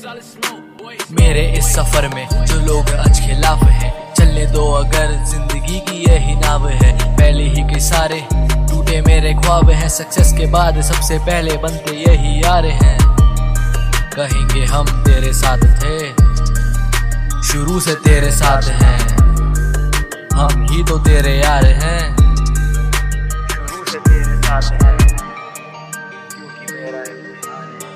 मेरे इस सफर में जो लोग आज खिलाफ हैं, चलने दो अगर जिंदगी की यही नाव है। पहले ही के सारे टूटे मेरे ख्वाब हैं, सक्सेस के बाद सबसे पहले बनते यही यार हैं। कहेंगे हम तेरे साथ थे, शुरू से तेरे साथ हैं, हम ही तो तेरे यार हैं। शुरू से तेरे साथ हैं, क्योंकि मेरा इम्तिहान है।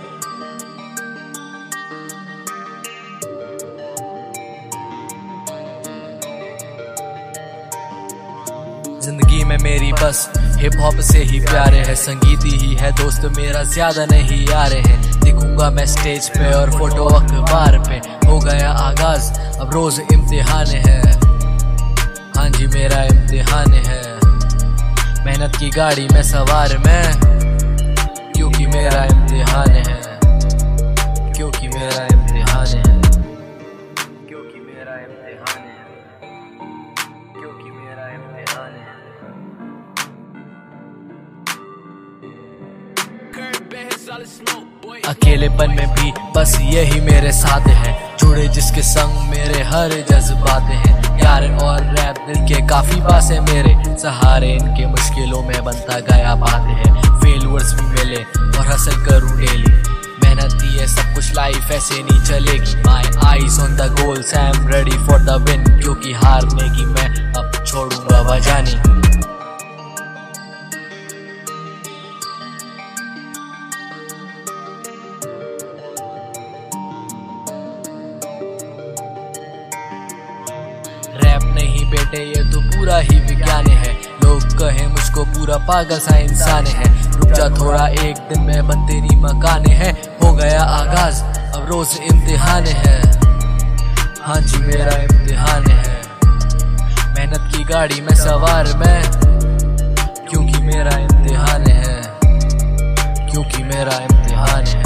जिंदगी में मेरी बस हिप हॉप से ही प्यारे है, संगीत ही है दोस्त मेरा, ज्यादा नहीं यार है। दिखूंगा मैं स्टेज पे और फोटो अखबार पे, हो गया आगाज अब रोज इम्तिहान है। हाँ जी मेरा इम्तिहान है, मेहनत की गाड़ी में सवार मैं, क्योंकि मेरा इम्तिहान है, क्योंकि मेरा इम्तिहान है, क्योंकि मेरा इम्तिहान है, क्योंकि मेरा इम्तिहान है। अकेलेपन में भी बस यही मेरे साथ है, जुड़े जिसके संग मेरे हर जज्बात हैं। यार और रैप दिल के काफी पास है मेरे, सहारे इनके मुश्किलों में बनता गया बात है। फेलुअर्स भी मिले और हसल करूं डेली, मेहनत ही है सब कुछ, लाइफ ऐसे नहीं चलेगी। My eyes on the goals, I am ready for the win, क्योंकि हारने की मैं अब छोड़ूंगा वजह नहीं। रैप नहीं बेटे ये तो पूरा ही विज्ञान है, लोग कहे मुझको पूरा पागल सा इंसान है। रुक जा थोड़ा एक दिन में बन तेरी मकान है, हो गया आगाज अब रोज इम्तिहान है। हाँ जी मेरा इम्तिहान है, मेहनत की गाड़ी में सवार मैं, क्योंकि मेरा इम्तिहान है, क्योंकि मेरा इम्तिहान है।